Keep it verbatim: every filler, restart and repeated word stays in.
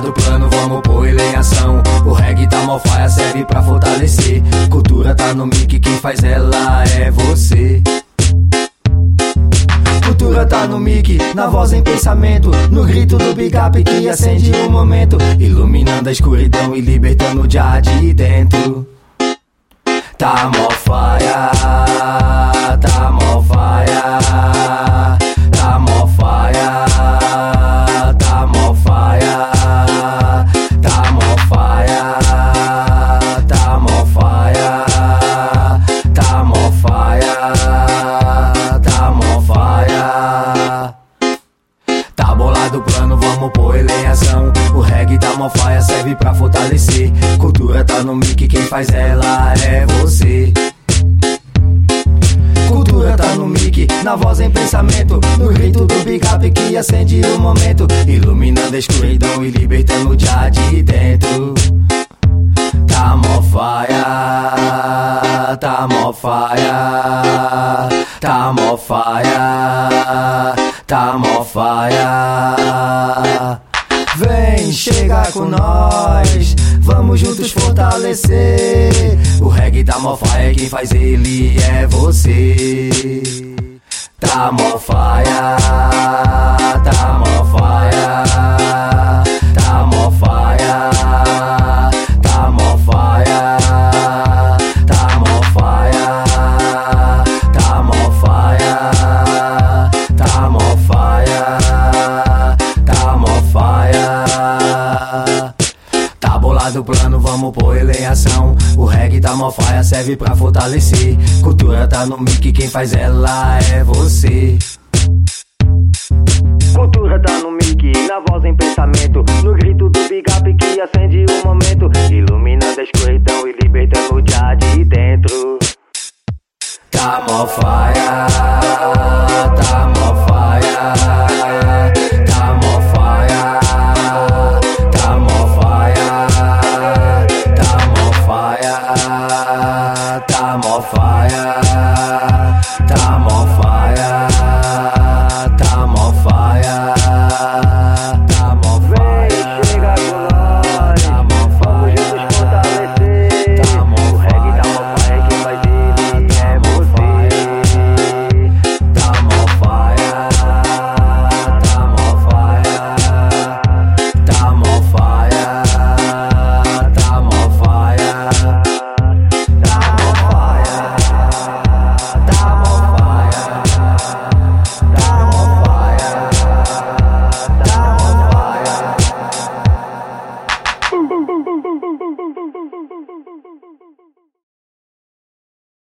do plano, vamos pôr ele em ação. O reggae tá mó faia, serve pra fortalecer. Cultura tá no mic, quem faz ela é você. Cultura tá no mic, na voz em pensamento, no grito do big up que acende o momento, iluminando a escuridão e libertando o já de dentro. Tá mó faia, tá mó faia, tá mó faia, tá mó faia, tá mó faia, tá mó faia, tá mó faia, tá mó faia. Tá bolado o plano, vamos pôr ele em ação. O reggae tá mó faia, serve pra fortalecer. Cultura tá no mic, quem faz ela é você. Cultura tá no mic, na voz em pensamento, no grito do big up que acende o momento, iluminando a escuridão e libertando o já de dentro. Tá mó faia, tá mó faia, tá mó faia, tá mó faia. Vem, chega com nós, vamos juntos fortalecer. O reggae tá mó faia, quem faz ele é você. Tá mó faia, tá mó faia, tá mó faia, tá mó faia, tá mó faia, tá mó faia, tá mó faia, tá mó faia. Tá bolado o plano, vamos pôr ele em ação. O reggae tá mó faia, serve pra fortalecer. Cultura tá no mic, quem faz ela é você. Cultura tá no mic, na voz em pensamento, no grito do big up que acende o momento, iluminando a escuridão e libertando o já de dentro. Tá mó faia,